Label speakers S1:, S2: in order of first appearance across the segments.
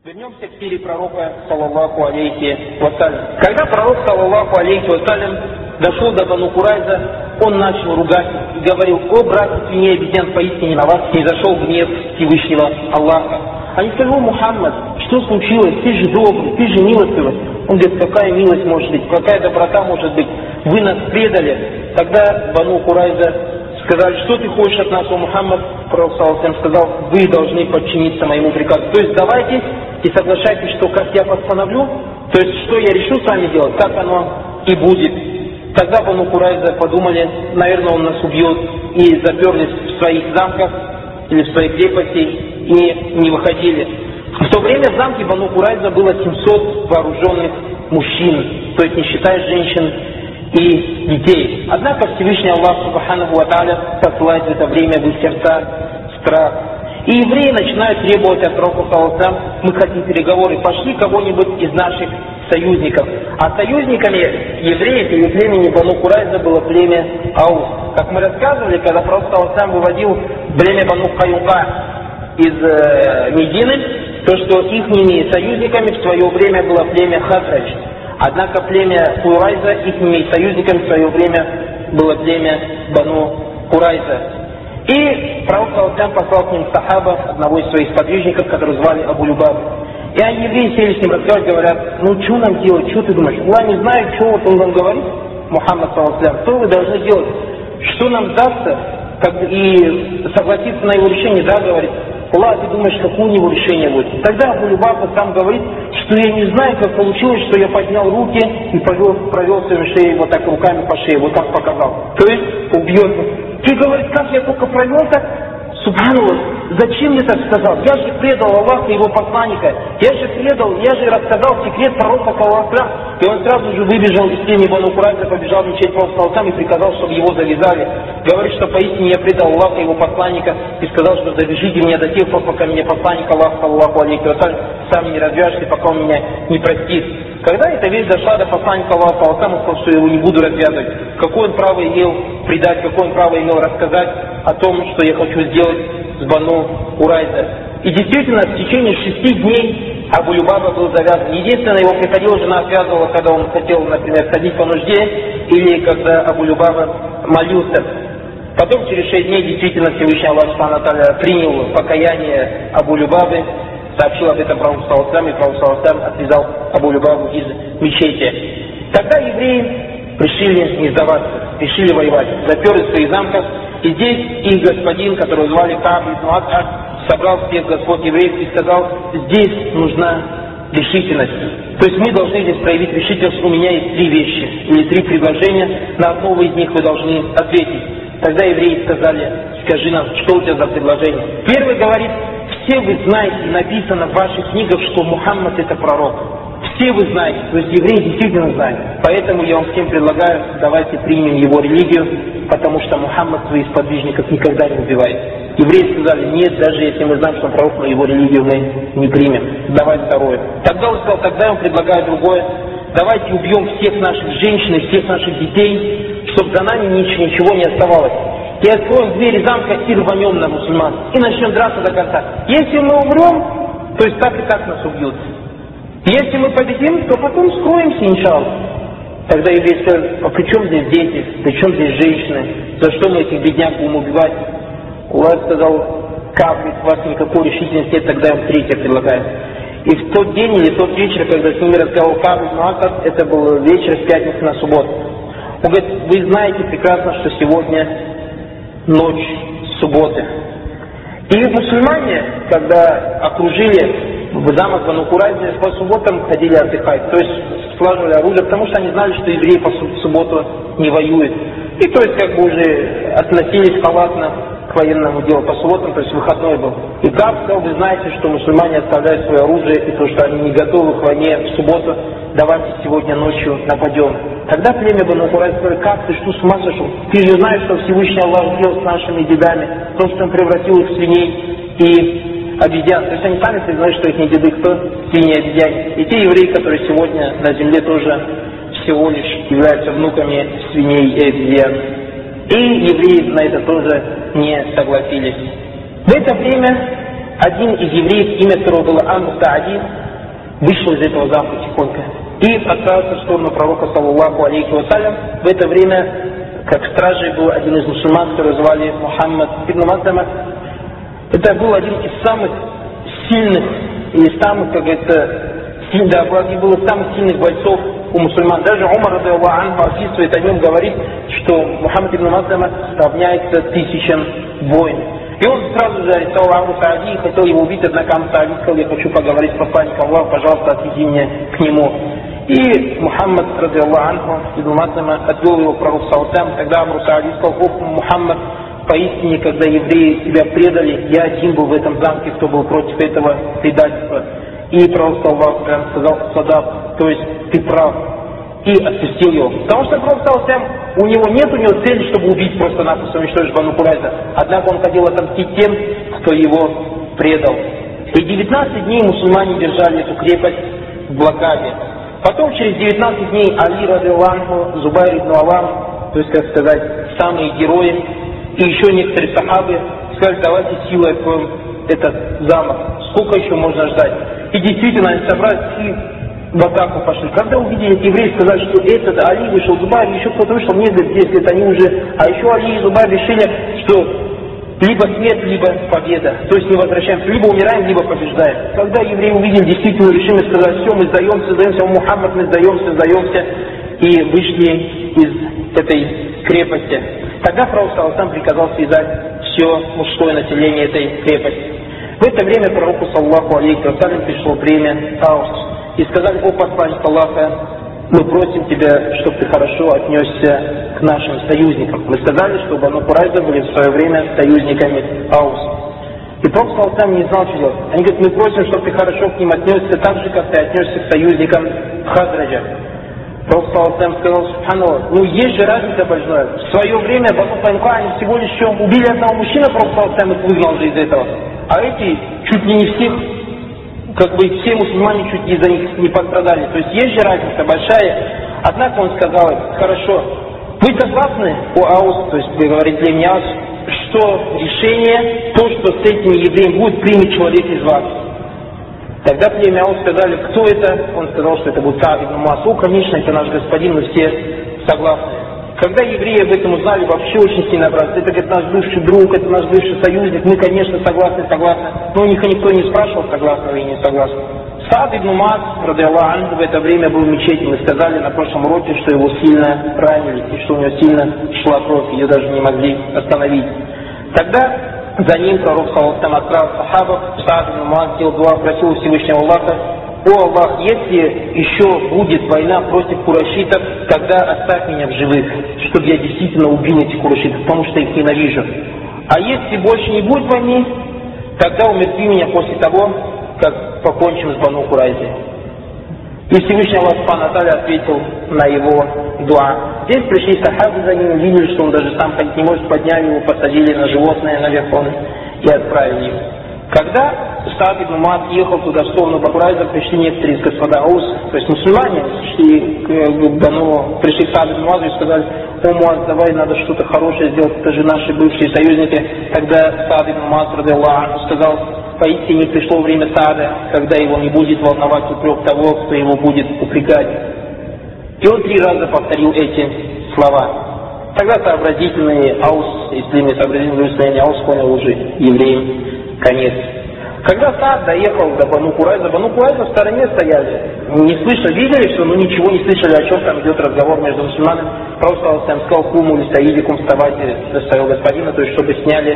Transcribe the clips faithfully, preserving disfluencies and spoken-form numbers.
S1: Вернемся к сире пророка, саллаллаху алейхи вассалям. Когда пророк, саллаллаху алейхи вассалям, дошел до Бану Курайза, он начал ругать и говорил: «О, братья свиней обезьян, поистине на вас снизошел гнев Всевышнего Аллаха». Они сказали: «О, Мухаммад, что случилось? Ты же добрый, ты же милостивый». Он говорит: какая милость может быть, какая доброта может быть? Вы нас предали. Тогда Бану Курайза сказали: что ты хочешь от нас, о Мухаммад? Пророк саллаллаху сказал: вы должны подчиниться моему приказу. То есть давайте и соглашайтесь, что как я постановлю, то есть что я решу с вами делать, так оно и будет. Тогда Бану Курайза подумали: наверное, он нас убьет, и заперлись в своих замках или в своих крепостях и не выходили. В то время в замке Бану Курайза было семьсот вооруженных мужчин, то есть не считая женщин и детей. Однако Всевышний Аллах Субханаху ва Тааля посылает в это время в их сердца страх. И евреи начинают требовать от пророка саллаллаху: мы хотим переговоры, пошли кого-нибудь из наших союзников. А союзниками евреев или племени Бану Курайза было племя Аус. Как мы рассказывали, когда пророк саллаллаху выводил племя Бану Каюка из э, Медины, то что ихними союзниками в свое время было племя Хазрадж. Однако племя Курайза, ихними союзниками в свое время было племя Бану Курайза. И пророк саллаллаху послал к ним сахаба, одного из своих сподвижников, которого звали Абу Любаб. И они, евреи, сели с ним разговаривать, говорят: ну что нам делать, что ты думаешь? Аллах не знает, что вот он нам говорит, Мухаммад саллаллаху, что вы должны делать? Что нам дастся? Как, и согласиться на его решение, да, говорит. Аллах, ты думаешь, какое у него решение будет? Тогда Абу Любаб сам говорит, что я не знаю, как получилось, что я поднял руки и провел, провел свою шею вот так руками по шее, вот так показал. То есть убьет. Ты говоришь, как я только провел так? Субханаллах, зачем я так сказал? Я же предал Аллаха и его посланника. Я же предал, я же рассказал секрет пророка саллаллаху. И он сразу же выбежал из племени Бану Курайза, побежал мечеть пророка саллаллаху и приказал, чтобы его завязали. Говорит, что поистине я предал Аллаха и его посланника и сказал, что завяжите меня до тех пор, пока меня посланник Аллаха саллаллаху алейхи ва саллям сам не развяжет и пока он меня не простит. Когда эта вещь дошла до посланника Аллаха саллаллаху, он сказал, что я его не буду развязывать. Какое он право имел предать, какое он право имел рассказать о том, что я хочу сделать с Бану Курайза. И действительно, в течение шести дней Абу Любаба был завязан. Единственное, его приходила жена отвязывала, когда он хотел, например, ходить по нужде, или когда Абу Любаба молился. Потом, через шесть дней, действительно, Всевышний Аллах Субхану ва Тааля принял покаяние Абу Любабы, сообщил об этом пророку саллаллаху, и пророк саллаллаху отвязал Абу Любабу из мечети. Тогда евреи решили не сдаваться, решили воевать, заперлись в своих замках. И здесь их господин, которого звали Кааб ибн Ас'ад, собрал всех господ евреев и сказал: здесь нужна решительность. То есть мы должны здесь проявить решительность. У меня есть три вещи или три предложения, на одно из них вы должны ответить. Тогда евреи сказали: скажи нам, что у тебя за предложение. Первый говорит: все вы знаете, написано в ваших книгах, что Мухаммад это пророк. Все вы знаете, то есть евреи действительно знают. Поэтому я вам всем предлагаю, давайте примем его религию, потому что Мухаммад своих сподвижников никогда не убивает. Евреи сказали: нет, даже если мы знаем, что он пророк, но его религию мы не примем. Давай второе. Тогда он сказал: тогда я вам предлагаю другое. Давайте убьем всех наших женщин и всех наших детей, чтобы за нами ничего не оставалось. И откроем двери замка и рванем на мусульман. И начнем драться до конца. Если мы умрем, то есть так и так нас убьют. Если мы победим, то потом скроемся, иншаллах. Тогда евреи сказали: а при чем здесь дети, при чем здесь женщины, за что мы этих бедняк будем убивать? Аллах сказал: как у вас никакой решительности нет, тогда я вам третье предлагаю. И в тот день или в тот вечер, когда с ними разговаривал Кааб ибн Ас'ад, это был вечер с пятницы на субботу. Он говорит: вы знаете прекрасно, что сегодня ночь субботы. И мусульмане, когда окружили в замок Бану Курайза, по субботам ходили отдыхать, то есть слаживали оружие, потому что они знали, что евреи по субботу не воюют. И то есть как бы уже относились халатно к военному делу по субботам, то есть выходной был. И Кааб сказал: вы знаете, что мусульмане оставляют свое оружие, и то, что они не готовы к войне в субботу, давайте сегодня ночью нападем. Тогда племя Бану Курайза сказали: как ты, что, с ума сошел? Ты же знаешь, что Всевышний Аллах сделал с нашими дедами, то, что он превратил их в свиней и обезьян. То есть они сами признают, что их не деды кто? Свиньи и обезьяне. И те евреи, которые сегодня на земле тоже всего лишь являются внуками свиней и обезьян. И евреи на это тоже не согласились. В это время один из евреев, имя которого было Амр Саади, вышел из этого замка тихонько и отправился в сторону пророка, саллаллаху алейхи вассалям. В это время, как стражей, был один из мусульман, которого звали Мухаммад ибн Маслама. Это был один из самых сильных и самых, как это, да, был из самых сильных бойцов у мусульман. Даже Умар, радиаллаху анху, описывает о нем, говорит, что Мухаммад ибн Маслама равняется тысячам воинов. И он сразу же арестовал Амру Саади и хотел его убить, однако Амр Саади сказал: я хочу поговорить с посланником Аллаха, пожалуйста, отведи меня к нему. И Мухаммад, радиаллаху анху, ибн Маслама отвел его к пророку саллаллаху. Тогда Амру Саади сказал: о, Мухаммад, поистине, когда евреи тебя предали, я один был в этом замке, кто был против этого предательства. И пророк саллаллаху сказал: садак, то есть ты прав. И отпустил его. Потому что пророк саллаллаху, у него нет у него цели, чтобы убить просто-напросто, уничтожить Бану Курайза. Однако он хотел отомстить тем, кто его предал. И девятнадцать дней мусульмане держали эту крепость в блокаде. Потом через девятнадцать дней Али, радиаллаху анху, Зубайр ибн Аввам, то есть, как сказать, самые герои, и еще некоторые сахабы сказали: давайте силой откроем этот замок. Сколько еще можно ждать? И действительно, они собрались и в атаку пошли. Когда увидели евреи, сказали, что этот Али вышел, Зубайр, еще кто-то вышел, нет, здесь это они уже, а еще Али и Зубайр решили, что либо смерть, либо победа. То есть не возвращаемся, либо умираем, либо побеждаем. Когда евреи увидели действительно решимость, сказали: все, мы сдаемся, сдаемся, Мухаммад, мы сдаемся, сдаемся, и вышли из этой крепости. Тогда пророк саллаллаху приказал связать все мужское население этой крепости. В это время пророку, саллаллаху алейхи вассалям, пришло время Аус. И сказали: о посланник Аллаха, мы просим тебя, чтобы ты хорошо отнесся к нашим союзникам. Мы сказали, что Бану Курайза были в свое время союзниками Аус. И пророк саллаллаху не знал, что делать. Они говорят: мы просим, чтобы ты хорошо к ним отнесся, так же, как ты отнесся к союзникам Хазраджа. Пророк саллаллаху сказал: субханаллах, ну есть же разница большая. В свое время Бану Кайнука они всего лишь что убили одного мужчину, пророк саллаллаху их выгнал же из этого. А эти чуть ли не всех, как бы все мусульмане чуть ли за них не пострадали. То есть есть же разница большая. Однако он сказал: хорошо, вы согласны, о Аус, то есть вы говорите племя Аус, что решение, то, что с этими евреями будет, примет человек из вас. Тогда племя Аус сказали: кто это? Он сказал, что это будет Саад ибн Муаз. О, конечно, это наш господин, мы все согласны. Когда евреи об этом узнали, вообще очень сильно обрадовались. Это, говорит, наш бывший друг, это наш бывший союзник, мы, конечно, согласны, согласны. Но у них никто не спрашивал, согласны вы или не согласны. Саад ибн Муаз, радиаллаху анху, в это время был в мечети. Мы сказали на прошлом уроке, что его сильно ранили, и что у него сильно шла кровь, ее даже не могли остановить. Тогда за ним пророк саллаллаху отправил сахабов. Саад ибн Муаз сделал дуа, просил у Всевышнего Аллаха: о Аллах, если еще будет война против курайшитов, тогда оставь меня в живых, чтобы я действительно убил этих курайшитов, потому что их ненавижу. А если больше не будет войны, тогда умертви меня после того, как покончим с Бану Курайзой. И Всевышний Аллах Субхану ва Тааля ответил на его дуа. Здесь пришли сахабы за ним, увидели, что он даже сам ходить не может, подняли его, посадили на животное, на верховный и отправили его. Когда Саад ибн Муаз ехал туда, в сторону Бану Курайза, пришли некоторые из господа Аус, то есть мусульмане, пришли к, Бану, пришли к Сааду ибн Муазу и сказали: о Муаз, давай, надо что-то хорошее сделать, это же наши бывшие союзники. Тогда Саад ибн Муаз, радиаллаху анху, сказал: поистине пришло время Саада, когда его не будет волновать упрек того, кто его будет упрекать. И он три раза повторил эти слова. Тогда сообразительный Аус, если не сообразительный состояние Аус, понял уже евреям конец. Когда Саад доехал до Бану Курайза, Бану Курайза в стороне стояли, не слышно, видели все, но ничего не слышали, о чем там идет разговор между мусульманами. Пророк сказал: куму ли саидикум, вставайте до своего господина, то есть чтобы сняли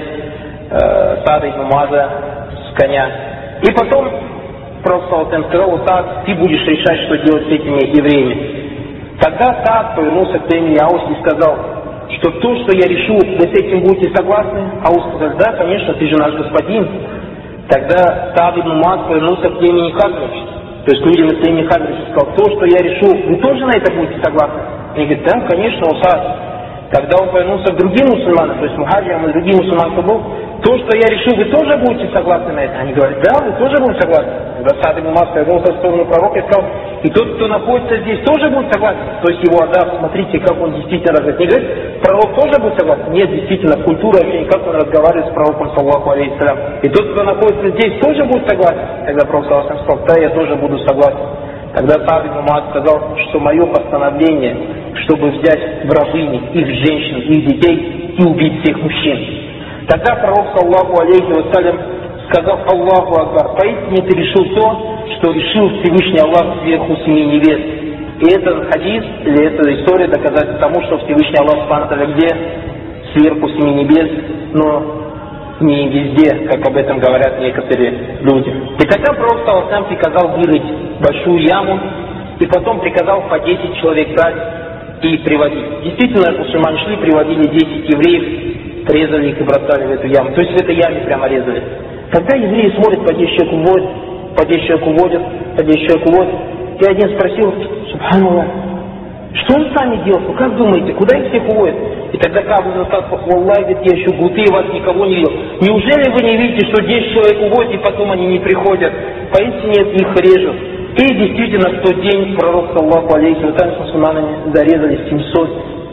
S1: э, Саада ибн Муаза с коня. И потом Пророк сказал: Саад, ты будешь решать, что делать с этими евреями. Тогда Саад повернулся к племени Аус и сказал, что то, что я решу, вы с этим будете согласны? Аус сказал: да, конечно, ты же наш господин. Тогда Саад ибн Муаз повернулся к племени Хазрадж, то есть людям из племени Хазрадж, и сказал: то, что я решу, вы тоже на это будете согласны? Они говорят: да, конечно, о Саад. Тогда он повернулся к другим мусульманам, то есть мухаджирам и другим мусульманам, кто был: то, что я решу, вы тоже будете согласны на это? Они говорят: да, вы тоже будете согласны. Тогда Саад ибн Муаз повернулся в сторону пророка и сказал: и тот, кто находится здесь, тоже будет согласен. То есть его адаб, смотрите, как он действительно развит. Не говорит: пророк тоже будет согласен? Нет, действительно, культура общения, как он разговаривает с пророком, саллаллаху алейхи салям. И тот, кто находится здесь, тоже будет согласен. Тогда пророк саллаллаху алейхи салям сказал: да, я тоже буду согласен. Тогда Саад ибн Муаз сказал, что мое постановление, чтобы взять в рабыни их женщин, их детей и убить всех мужчин. Тогда пророк, саллаллаху алейхи вассалям, сказал: Аллаху Акбар, поистине ты решил то, что решил Всевышний Аллах сверху семи небес. И этот хадис, или эта история доказательство тому, что Всевышний Аллах субхану ва тааля где? Сверху семи небес, но не везде, как об этом говорят некоторые люди. И тогда пророк саллаллаху алейхи ва саллям приказал вырыть большую яму, и потом приказал по десять человек брать и приводить. Действительно, мусульмане шли, приводили десять евреев, резали их и бросали в эту яму. То есть в этой яме прямо резали. Тогда евреи смотрят, по десять человек уводят, по десять человек уводят, по десять человек уводят. И один спросил: субханаллах, что он сами делал? Вы как думаете, куда их всех уводят? И тогда Кааб ибн Асад: Аллах, говорит, я еще гуты, вас никого не видел. Неужели вы не видите, что десять человек уводят, и потом они не приходят? Поистине их режут. И действительно, в тот день пророк, саллаллаху алейхи ва саллям, с мусульманами зарезали семьсот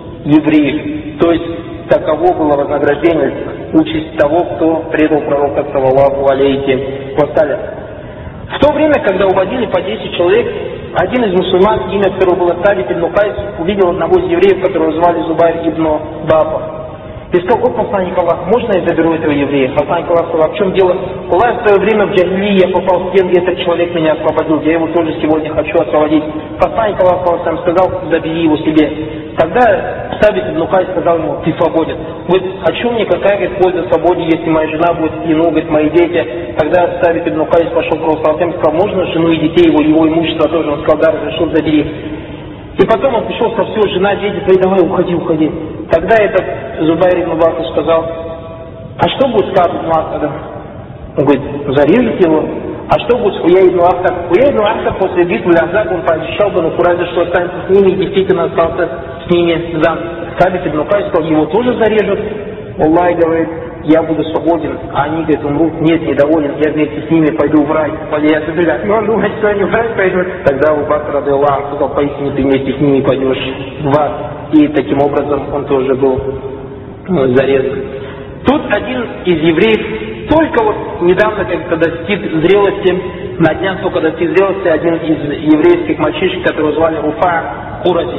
S1: евреев. То есть таково было вознаграждение, участь того, кто предал пророка, саллаллаху алейхи ва саллям. В то время, когда уводили по десять человек, один из мусульман, имя которого было Сабит ибн Кайс, увидел одного из евреев, которого звали Зубайр ибн Баба. И сказал: о, посланник Аллаха, можно я заберу этого еврея? Посланник Аллаха сказал: в чем дело? Аллах, в свое время в джахилии я попал в плен, и этот человек меня освободил, я его тоже сегодня хочу освободить. Посланник Аллаха сказал: забери его себе. Тогда Сабит ибн Кайс сказал ему: ты свободен. Говорит: а что мне, какая говорит, польза свободе, если моя жена будет в плену, говорит, мои дети? Тогда Сабит ибн Кайс пошел к пророку и сказал: можно жену и детей его, его имущество тоже? Он сказал: да, разрешил, забери. И потом он пришел, сказал: все, жена, дети, говорит, давай, уходи, уходи. Тогда этот Зубайр ибн Баба сказал: а что будет с Кааб ибн Асадом? Он говорит: зарежут его. А что будет с Хуяй ибн Ахтаб? Хуяй ибн Ахтаб после битвы Ахзаб, он пообещал Бану Курайзе, что останется с ними, и действительно остался с ними сам. Сабит ибн Кайс сказал: его тоже зарежут. Аллах говорит: я буду свободен, а они, говорят, умрут. Нет, недоволен, я вместе с ними пойду в рай. Но он думает, что они в рай пойдут. Тогда Абу Бакр радиаллаху сказал: поистине ты вместе с ними пойдешь в ад. И таким образом он тоже был зарезан. Тут один из евреев, только вот недавно, когда достиг зрелости, на днях только достиг зрелости, один из еврейских мальчишек, которого звали Руфа Курази,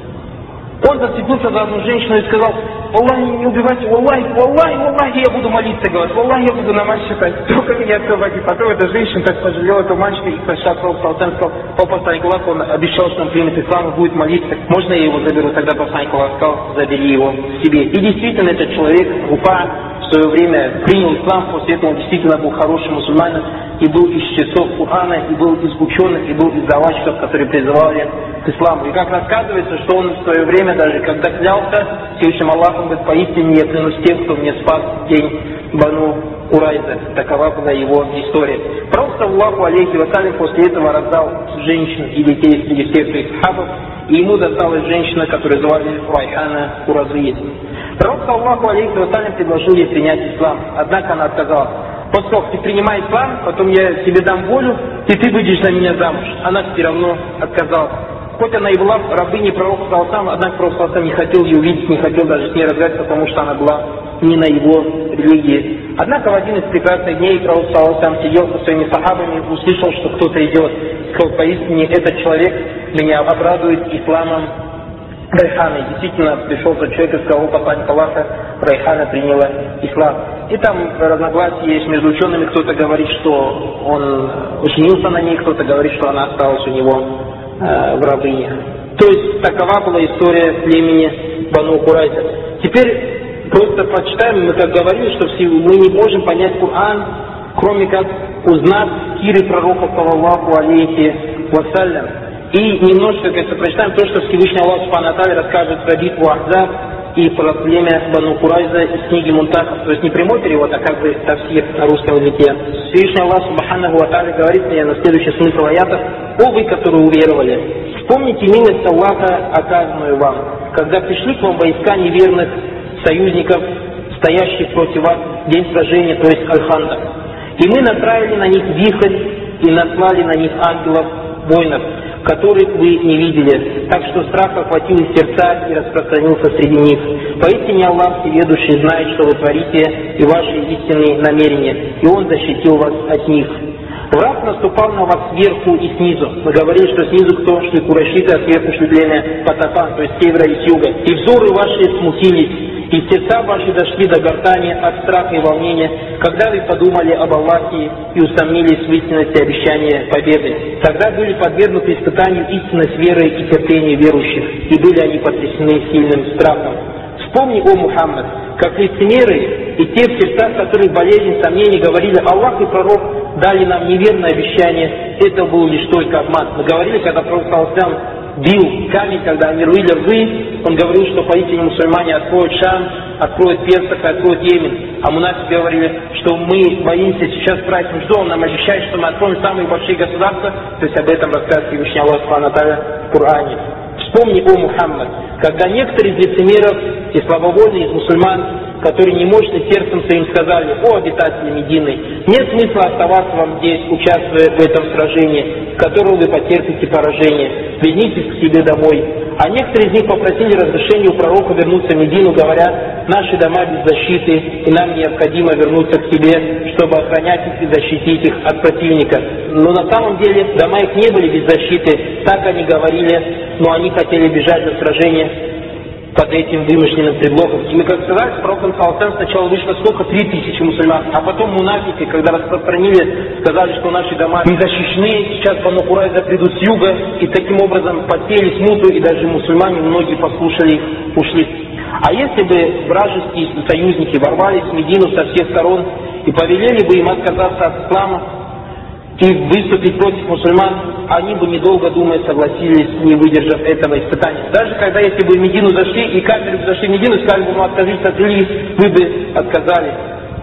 S1: он зацепился за одну женщину и сказал: Аллахи, не убивайте, Аллахи, Аллахи, Аллахи, я буду молиться, говорит, Аллахи, я буду намаз читать, только меня освободи. Потом эта женщина так пожалела этого мальчика и пришла к Пророку, сказал: о, посланник Аллаха, он обещал, что он примет ислам и будет молиться, можно я его заберу? Тогда посланник Аллаха сказал: забери его себе. И действительно этот человек, Руфа, в свое время принял ислам, после этого он действительно был хорошим мусульманином, и был из чтецов Кур'ана, и был из ученых, и был из давачиков, которые призывали к исламу. И как рассказывается, что он в свое время, даже когда клялся Всевышним Аллахом, говорит: поистине я клянусь тем, кто мне спас день Бану Курайза. Такова была его история. Пророк, саллаллаху алейхи ва саллям, после этого раздал женщин и детей среди всех своих сахабов, и ему досталась женщина, которую звали Райхана Куразиет. Пророк, саллаллаху алейхи ва саллям, предложил ей принять ислам, однако она отказалась. Поскольку ты принимай ислам, потом я тебе дам волю, и ты выйдешь за меня замуж. Она все равно отказалась. Хоть она и была рабыней пророка, однако пророк не хотел ее увидеть, не хотел даже с ней разговаривать, потому что она была не на его религии. Однако в один из прекрасных дней пророк сидел со своими сахабами, услышал, что кто-то идет. Сказал: поистине этот человек меня обрадует исламом Райхана. Действительно, пришел тот человек и сказал: посланник Аллаха, Райхана приняла ислам. И там разногласия есть между учеными. Кто-то говорит, что он женился на ней, кто-то говорит, что она осталась у него э, в рабыне. То есть такова была история племени Бану Курайза. Теперь просто почитаем, мы как говорили, что все, мы не можем понять Коран, кроме как узнав сиры пророка, саллаллаху алейхи вассалям. И немножко, как прочитаем то, что Всевышний Аллах субхану ва тааля расскажет про битву Ахзаб и про племя Бану Курайза из книги Мунтахаб. То есть не прямой перевод, а как бы тафсир на русском языке. Всевышний Аллах субхану ва тааля говорит мне на следующий смысл аятов: о вы, которые уверовали, вспомните милость Аллаха, оказанную вам, когда пришли к вам войска неверных союзников, стоящих против вас в день сражения, то есть Аль-Хандак. И мы направили на них вихрь и наслали на них ангелов, воинов. которых вы не видели, так что страх охватил их сердца и распространился среди них. Поистине Аллах Всеведущий знает, что вы творите, и ваши истинные намерения, и Он защитил вас от них. Враг наступал на вас сверху и снизу. Мы говорили, что снизу кто? Шли курайшиты, а сверху шли племя Патафан, то есть с севера и с юга. И взоры ваши смутились, и сердца ваши дошли до гортани от страха и волнения, когда вы подумали об Аллахе и усомнились в истинности обещания победы. Тогда были подвергнуты испытанию истинность веры и терпения верующих, и были они потрясены сильным страхом. Вспомни, о Мухаммад, как лицемеры и те в сердцах, которых болезнь, сомнений, говорили: Аллах и пророк дали нам неверное обещание, это был лишь только обман. Мы говорили, когда пророк саллаллаху бил камень, когда они рвали рвы, он говорил, что поистине мусульмане откроют Шам, откроют Персах, откроют Йемен. А мунафики говорили, что мы боимся сейчас праздник, что он нам обещает, что мы откроем самые большие государства. То есть об этом рассказывает Всевышний Аллах Субхану ва Тааля в Коране. Вспомни, о Мухаммад, когда некоторые из лицемеров и слабовольные из мусульман, которые немощны сердцем своим, сказали: о обитатели Медины, нет смысла оставаться вам здесь, участвуя в этом сражении, в котором вы потерпите поражение. Вернитесь к себе домой. А некоторые из них попросили разрешения у пророка вернуться в Медину, говоря: наши дома без защиты, и нам необходимо вернуться к себе, чтобы охранять их и защитить их от противника. Но на самом деле дома их не были без защиты, так они говорили, но они хотели бежать за сражение под этим вымышленным предлогом. И мы, как сказали, с пророком саллаллаху сначала вышло сколько? Три тысячи мусульман. А потом мунафики, когда распространили, сказали, что наши дома не защищены, сейчас Бану Курайза придут с юга, и таким образом посеяли смуту, и даже мусульмане, многие послушали их, ушли. А если бы вражеские союзники ворвались в Медину со всех сторон и повелели бы им отказаться от ислама и выступить против мусульман, они бы, недолго думая, согласились, не выдержав этого испытания. Даже когда, если бы в Медину зашли, и кафиры бы зашли в Медину, сказали бы: ну, откажитесь от религии, вы бы отказались.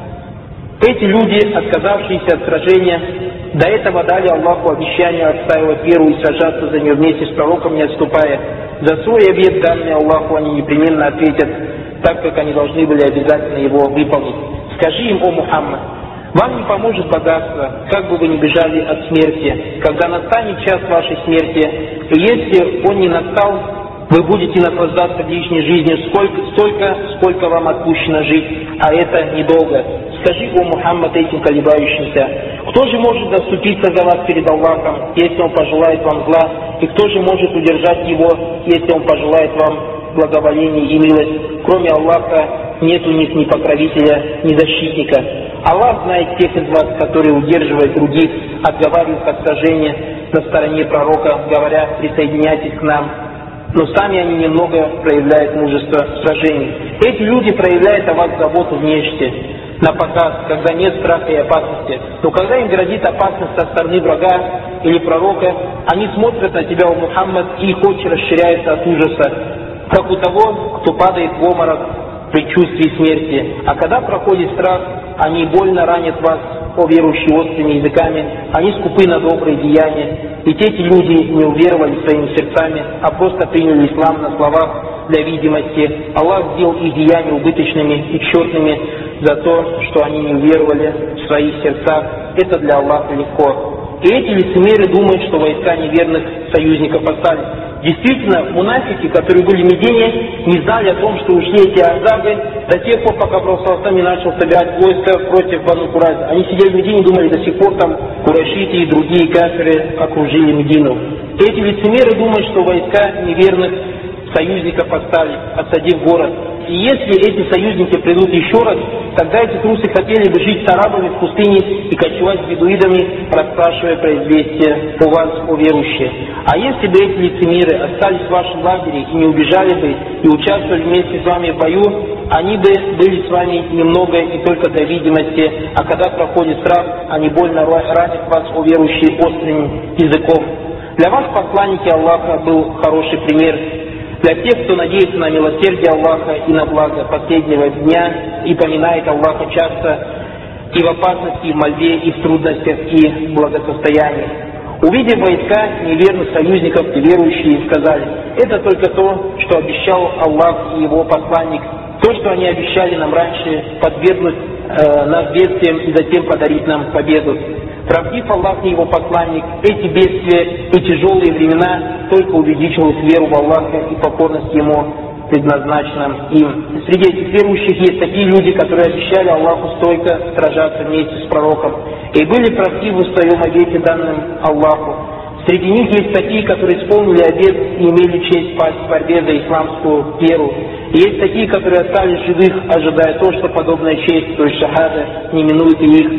S1: Эти люди, отказавшиеся от сражения, до этого дали Аллаху обещание отстаивать веру и сражаться за нее вместе с пророком, не отступая. За свой обет, данный Аллаху, они непременно ответят, так как они должны были обязательно его выполнить. Скажи им, о Мухаммад, вам не поможет богатство, как бы вы ни бежали от смерти, когда настанет час вашей смерти, и если он не настал, вы будете наслаждаться лишней жизнью сколько, столько, сколько вам отпущено жить, а это недолго. Скажи, о Мухаммад, этим колебающимся, кто же может заступиться за вас перед Аллахом, если он пожелает вам зла, и кто же может удержать его, если он пожелает вам благоволение и милость? Кроме Аллаха нет у них ни покровителя, ни защитника. Аллах знает тех из вас, которые удерживают других, отговаривают от сражения на стороне пророка, говоря: присоединяйтесь к нам. Но сами они немного проявляют мужество в сражении. Эти люди проявляют о вас заботу внешне, на показ, когда нет страха и опасности. Но когда им грозит опасность со стороны врага или пророка, они смотрят на тебя, о Мухаммад, и их очи расширяются от ужаса, как у того, кто падает в обморок в предчувствии смерти. А когда проходит страх, они больно ранят вас, о верующие, острыми языками, они скупы на добрые деяния. Ведь эти люди не уверовали своими сердцами, а просто приняли ислам на словах для видимости. Аллах сделал их деяния убыточными и тщетными за то, что они не уверовали в своих сердцах. Это для Аллаха легко. И эти лицемеры думают, что войска неверных союзников остались. Действительно, мунафики, которые были в Медине, не знали о том, что ушли эти ахзабы до тех пор, пока Пророк саллаллаху не начал собирать войска против Бану Курайза. Они сидели в Медине и думали, до сих пор там курайшиты и другие кафиры окружили Медину. Эти лицемеры думают, что войска неверных союзников остались, осадив город. И если эти союзники придут еще раз, тогда эти трусы хотели бы жить с арабами в пустыне и кочевать с бедуидами, расспрашивая про известие у вас, о верующие. А если бы эти лицемеры остались в вашем лагере и не убежали бы, и участвовали вместе с вами в бою, они бы были с вами немного и только до видимости, а когда проходит страх, они больно ранят вас, о верующие, острым языком. Для вас, посланники Аллаха, был хороший пример. Для тех, кто надеется на милосердие Аллаха и на благо последнего дня и поминает Аллаха часто и в опасности, и в мольбе, и в трудностях, и в благосостоянии. Увидев войска неверных союзников, и верующие сказали: это только то, что обещал Аллах и его посланник, то, что они обещали нам раньше, подвергнуть э, нас бедствиям и затем подарить нам победу. Правдив Аллах и его посланник, эти бедствия и тяжелые времена только увеличивают веру в Аллаха и покорность Ему, предназначенным им. Среди этих верующих есть такие люди, которые обещали Аллаху стойко сражаться вместе с пророком и были правдивы в своем обете, данным Аллаху. Среди них есть такие, которые исполнили обет и имели честь пасть в борьбе за исламскую веру. И есть такие, которые остались живых, ожидая то, что подобная честь, то есть шахада, не минует их.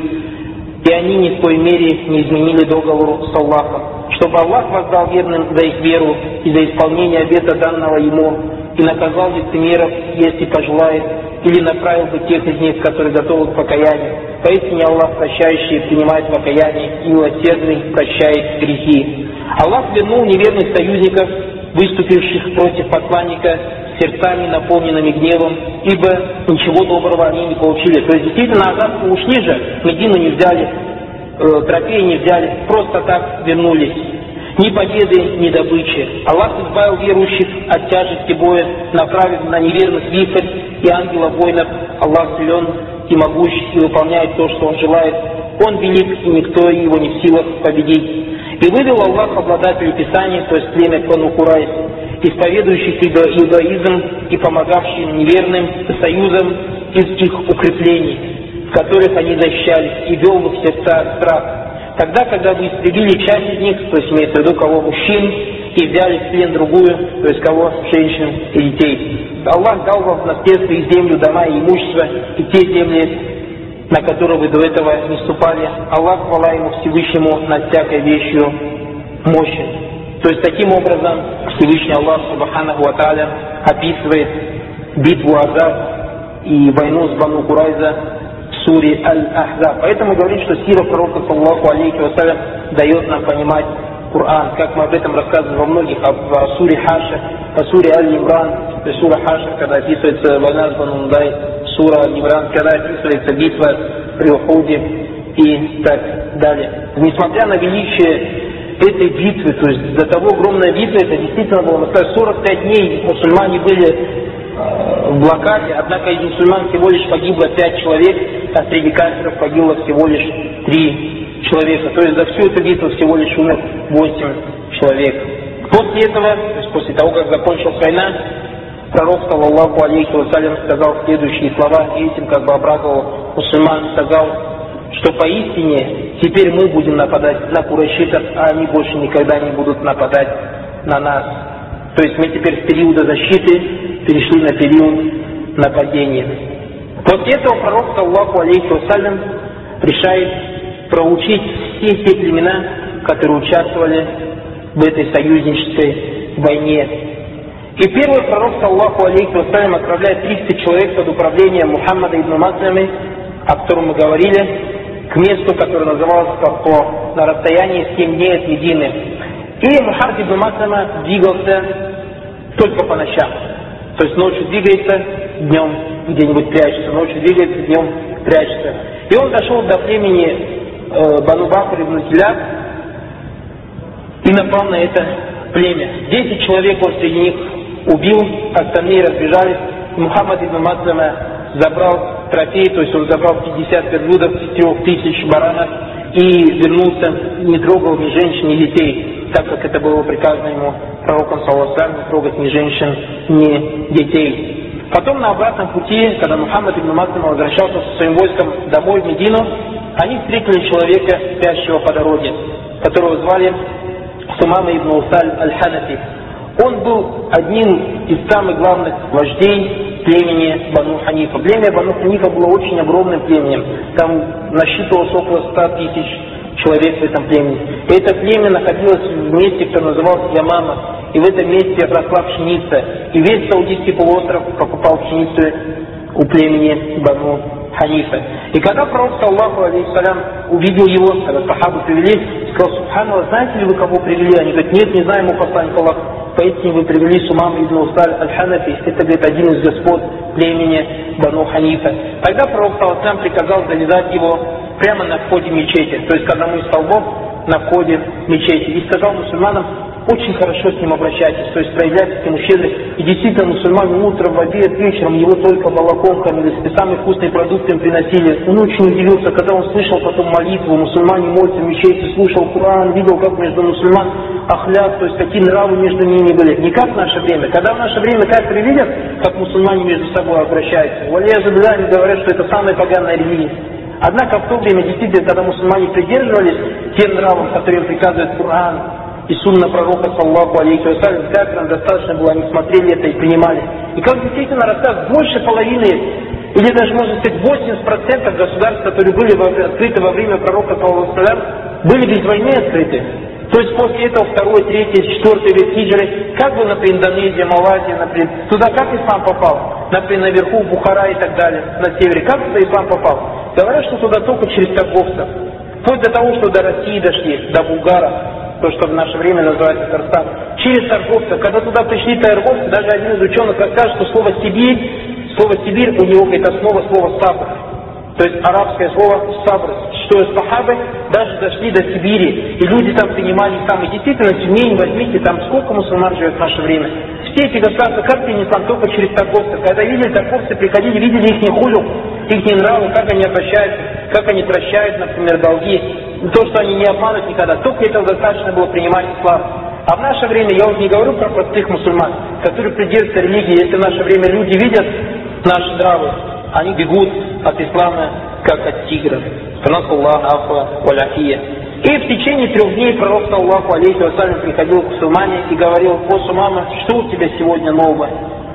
S1: И они ни в той мере не изменили договору с Аллахом. Чтобы Аллах воздал верным за их веру и за исполнение обета, данного Ему, и наказал лицемеров, если пожелает, или направил бы тех из них, которые готовы к покаянию. Поистине Аллах прощающий принимает покаяние и милосердный прощает грехи. Аллах вернул неверных союзников, выступивших против посланника, сердцами, наполненными гневом, ибо ничего доброго они не получили. То есть действительно азаб ушли же, Медину не взяли, э, трофеи не взяли, просто так вернулись. Ни победы, ни добычи. Аллах избавил верующих от тяжести боя, направив на неверных вихрь и ангела воинов. Аллах силен и могущ и выполняет то, что Он желает. Он велик, и никто его не в силах победить. И вывел Аллах обладателю Писания, то есть племя Бану Курайз, исповедующих иудаизм и помогавшим неверным союзам из их укреплений, в которых они защищались, и вел в их сердца страх. Тогда, когда вы истребили часть из них, то есть имеется в виду кого мужчин, и взяли в плен другую, то есть кого женщин и детей. Аллах дал вам в наследство и землю, дома и имущество, и те земли, на которые вы до этого не вступали. Аллах, хвала Ему Всевышнему, над всякой вещью мощен. То есть таким образом Всевышний Аллах Субханаху ва Тааля описывает битву Азаб и войну с Бану Курайза в суре Аль-Ахзаб. Поэтому говорит, что сира пророка саллаллаху алейхи вассалям дает нам понимать Коран, как мы об этом рассказывали во многих, о суре Хаша, о суре Аль-Имран, то есть сура Хаша, когда описывается война с Бану Нудай, сура Аль-Имран, когда описывается битва при Ухуде и так далее. Несмотря на величие этой битвы, то есть до того огромная битва, это действительно было, можно сказать, сорок пять дней мусульмане были э, в блокаде, однако из мусульман всего лишь погибло пять человек, а среди кафиров погибло всего лишь три человека. То есть за всю эту битву всего лишь умер восемь человек. После этого, то есть после того, как закончилась война, пророк, саллаллаху алейхи вассалям, сказал следующие слова, и этим как бы обрадовал мусульман, сказал, что поистине теперь мы будем нападать на курайшитов, а они больше никогда не будут нападать на нас. То есть мы теперь с периода защиты перешли на период нападения. После этого пророк, саллаллаху алейхи вассалям, решает проучить все те племена, которые участвовали в этой союзнической войне. И первый пророк, саллаллаху алейхи вассалям, отправляет триста человек под управлением Мухаммада ибн Маслямы, о котором мы говорили, к месту, которое называлось по, на расстоянии семь дней от Медины. И Мухаммад ибн Масляма двигался только по ночам. То есть ночью двигается, днем где-нибудь прячется, ночью двигается, днем прячется. И он дошел до племени э, Бану Бакр ибн Киляб и напал на это племя. Десять человек он среди них убил, остальные разбежались. Мухаммад ибн Масляма забрал трофей, то есть он забрал пятьдесят верблюдов, трех тысяч баранов и вернулся, не трогал ни женщин, ни детей, так как это было приказано ему пророком саллаллаху алейхи ва саллям, не трогать ни женщин, ни детей. Потом на обратном пути, когда Мухаммад ибн Маслам возвращался со своим войском домой в Медину, они встретили человека, спящего по дороге, которого звали Сумама ибн Усаль аль-Ханафи. Он был одним из самых главных вождей племени Бану Ханифа. Племя Бану Ханифа было очень огромным племенем. Там насчитывалось около ста тысяч человек в этом племени. И это племя находилось в месте, которое называлось Ямама. И в этом месте росла пшеница. И весь Саудийский полуостров покупал пшеницу у племени Бану Ханифа. И когда пророк, саллаллаху алейхи вассалям, увидел его, когда сахабы привели, сказал: «Субханаллах, знаете ли вы, кого привели?» Они говорят: «Нет, не знаем, о посланник Аллаха». Поистине вы привели Сумама ибн Усаль аль-Ханафи, это, говорит, один из господ племени Бану Ханифа. Тогда пророк саллаллаху алейхи вассалям приказал завязать его прямо на входе мечети, то есть к одному из столбов на входе мечети. И сказал мусульманам: очень хорошо с ним обращайтесь, то есть проявляйте к нему щедрость. И действительно, мусульмане утром, в обед, вечером его только молоком кормили, самые вкусные продукты им приносили. Он очень удивился, когда он слышал потом молитву, мусульмане молятся в мечети, слушал Коран, видел, как между мусульман ахляк, то есть какие нравы между ними были. Не как в наше время. Когда в наше время кафиры видят, как мусульмане между собой обращаются, валия они говорят, что это самая поганая религия. Однако в то время, действительно, когда мусульмане придерживались тем нравам, которые им приказывает Коран и сунна пророка, саллаху алейхи вассалям, кафирам достаточно было, они смотрели это и принимали. И как действительно рассказ, больше половины, или даже, можно сказать, восемьдесят процентов государств, которые были открыты во время пророка, саллаху алейхи вассалям, были без войны открыты. То есть после этого второй, третий, четвертый век хиджры, как бы, например, Индонезия, Малайзия, например, туда как ислам попал? Например, наверху, Бухара и так далее, на севере, как туда ислам попал? Говорят, что туда только через торговцев. Вплоть до того, что до России дошли, до Булгара, то, что в наше время называется Татарстан. Через торговцев. Когда туда пришли торговцы, даже один из ученых расскажет, что слово «Сибирь», слово «Сибирь» у него это основа слова «сабр». То есть арабское слово «сабр», что сахабы даже дошли до Сибири, и люди там принимали ислам. И действительно, сильнее не возьмите, там сколько мусульман живет в наше время. Все эти государства, как приняли ислам, только через торговцев. Когда видели торговцы, приходили, видели их нехулю, их нравы, как они обращаются, как они прощают, например, долги. То, что они не обманут никогда. Только этого достаточно было принимать ислам. А в наше время, я уже не говорю про простых мусульман, которые придерживаются религии. Если в наше время люди видят наши нравы, они бегут от ислама, как от тигра. И в течение трех дней пророк, саллаху алейхи вассалям, приходил к мусульмане и говорил: «О, Сумама, что у тебя сегодня нового?»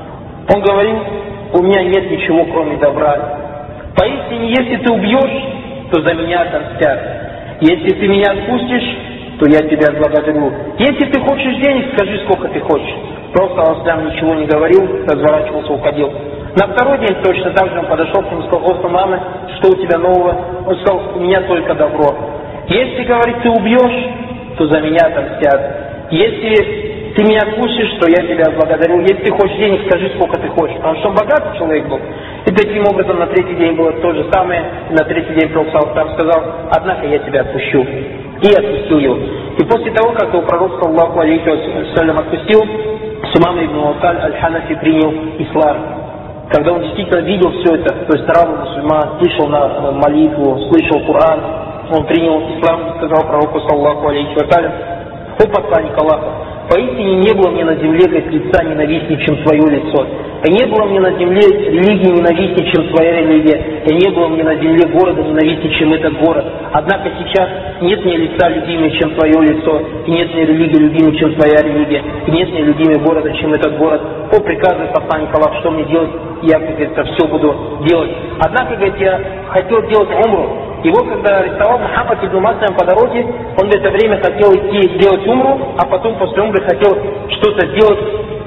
S1: Он говорил: «У меня нет ничего, кроме добра. Поистине, если ты убьешь, то за меня отомстят. Если ты меня отпустишь, то я тебя отблагодарю. Если ты хочешь денег, скажи, сколько ты хочешь». Пророк, саллаху алейхи, ничего не говорил, разворачивался, уходил. На второй день точно так же он подошел к нему и сказал: «О, Сумама, что у тебя нового?» Он сказал: «У меня только добро. Если, говорит, ты убьешь, то за меня отомстят. Если ты меня отпустишь, то я тебя отблагодарю. Если ты хочешь денег, скажи, сколько ты хочешь». Потому что он богатый человек был. И таким образом на третий день было то же самое. И на третий день пророк там сказал: «Однако я тебя отпущу». И отпустил его. И после того, как его пророк, саллаху алейхи вассалям, отпустил, Сумама ибн Уасаль аль-Ханафи принял ислам. Когда он действительно видел все это, то есть нравы мусульман, слышал на молитву, слышал Коран, он принял ислам и сказал пророку, саллаху алейхи вассалям: «О посланник Аллаха, поистине не было мне на земле как лица ненавистнее, чем твое лицо. И не было мне на земле религии ненавистнее, чем твоя религия. И не было мне на земле города ненавистнее, чем этот город. Однако сейчас нет мне лица любимее, чем твое лицо. И нет мне религии любимее, чем твоя религия. И нет мне любимее города, чем этот город. О, приказывай, посланник Аллаха, что мне делать? Я, как говорится, все буду делать. Однако, говорит, я хотел делать умру. Его, когда арестовал Мухаммад ибн Маслам по дороге, он в это время хотел идти делать умру, а потом после умры хотел что-то сделать,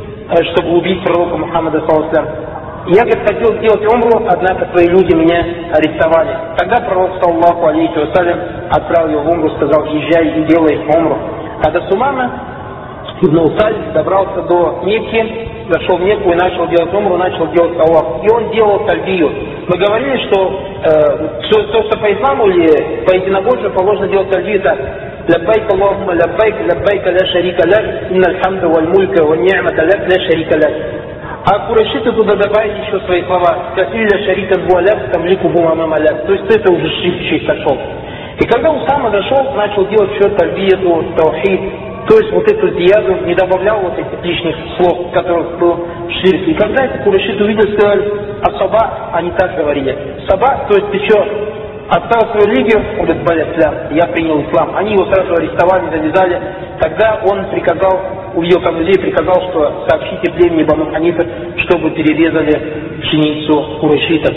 S1: чтобы убить пророка Мухаммада, саллаллаху алейхи ва саллям. Я, говорит, хотел сделать умру, однако твои люди меня арестовали. Тогда пророк, саллаллаху алейхи ва саллям, отправил его в умру, сказал: езжай и делай умру. А до Сумама ибн Усаль добрался до Мекки, зашел в Мекку и начал делать умру, начал делать талваф. И он делал тальбию. Мы говорили, что э, все, то, что по исламу или по единобожию положено делать тальбию, так: лаббайк Аллахумма лаббайк, лаббайк ля шарика лак, инналь хамда валь мулька валь ни'мата лак ля шарика лак. А курайшиты туда добавили еще свои слова: кафилля шарика буаляк, тамлику бумамамаляк. То есть это уже шрифт чей сошел. И когда Усама зашел, начал делать все тальбияту, таухид, то есть вот эту зияду, не добавлял вот этих лишних слов, которых был в ширке. И когда эти курайшиты увидели, сказали: а саба, они так говорили. Саба, то есть ты что, оставил свою религию? Он говорит: баля-ислам, я принял ислам. Они его сразу арестовали, завязали. Тогда он приказал, увидел там людей, приказал, что сообщите племени Бану Ханифа, чтобы перерезали пшеницу курайшитов.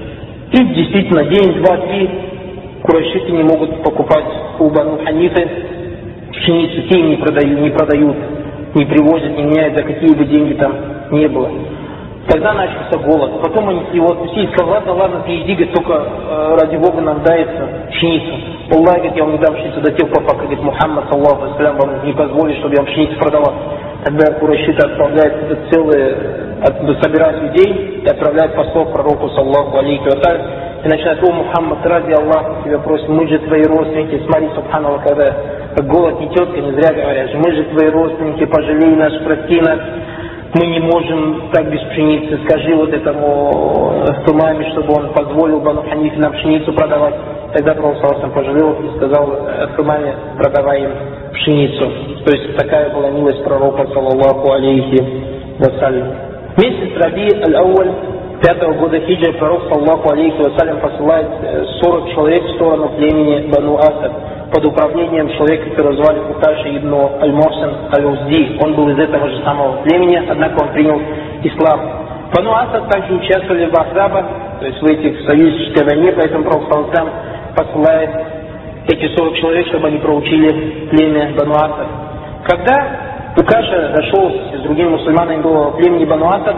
S1: И действительно, день, два, три курайшиты не могут покупать у Бану Ханифы пшеницу, те им не продают, не продают, не привозят, не меняют, за какие бы деньги там не было. Тогда начался голод. Потом они его отпустили, сказали: ладно, ладно, ты иди, говорит, только э, ради Бога нам дается пшеницу. Аллах, говорит, я вам не дам пшеницу до тех пор, пока, говорит, Мухаммад, саллаху алейхи ва саллям, вам не позволит, чтобы я вам пшеницу продавал. Тогда курайшиты отправляют целые, от, собирают людей и отправляют послов пророку, саллаху алейхи ва саллям, и начинают: о, Мухаммад, ради Аллаха тебя просим, мы же твои родственники, смотри, субханаллах, когда как голод не тетка, не зря говорят, мы же твои родственники, пожалей нас, прости нас, мы не можем так без пшеницы, скажи вот этому Тумаме, чтобы он позволил Бану Ханифе нам пшеницу продавать. Тогда Пророк пожалел и сказал Тумаме, продавай им пшеницу. То есть такая была милость Пророка, саллаллаху алейхи вассалям. Месяц Раби аль-Ауаль пятого года хиджры Пророк, саллаллаху алейхи вассалям, посылает сорок человек в сторону племени Бану Асад под управлением человека, которого звали Укаша ибн аль-Мохсен аль-Узди. Он был из этого же самого племени, однако он принял ислам. Бану Асад также участвовали в Ахзабах, то есть в этих союзнической войне, поэтому Пророк посылает эти сорок человек, чтобы они проучили племя Бану Асад. Когда Укаша дошел с другими мусульманами до племени Бану Асад,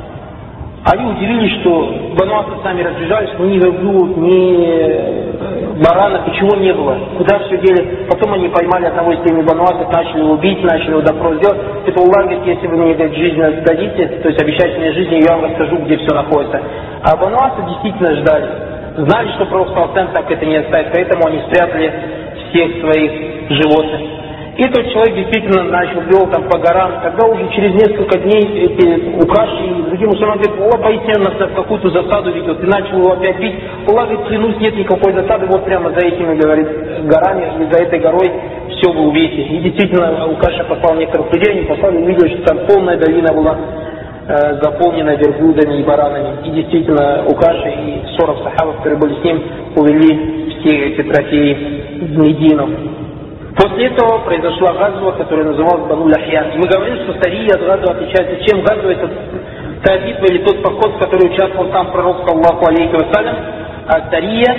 S1: они удивились, что Бану Асад сами разбежались, но ни верблюд, ни баранов, ничего не было. Куда все дели? Потом они поймали одного из племени Бану Асад, начали его убить, начали его допрос делать. Это Аллах говорит, если вы мне говорит, жизнь дадите, то есть обещайте мне жизнь, я вам расскажу, где все находится. А Бану Асад действительно ждали. Знали, что Пророк саллаллаху так это не оставит, поэтому они спрятали всех своих животных. И тот человек действительно начал, вел там по горам. Когда уже через несколько дней эти Укаши и другие мусульмане говорят, Аллах поистине нас в какую-то засаду ведет, и начал его опять бить. Аллах говорит, клянусь, нет никакой засады, вот прямо за этими, говорит, горами, и за этой горой все вы увидите. И действительно Укаша послал некоторых людей, они послали, увидели, что там полная долина была э, заполнена верблюдами и баранами. И действительно Укаша и сорок сахабов, которые были с ним, увели все эти трофеи в Медину. После этого произошла газва, которая называлась Бану Ляхьян. И мы говорим, что Сария от газва отличается. Чем газва? Это та битва или тот поход, в который участвовал сам Пророк, саллаллаху алейхи вассалям. А Сария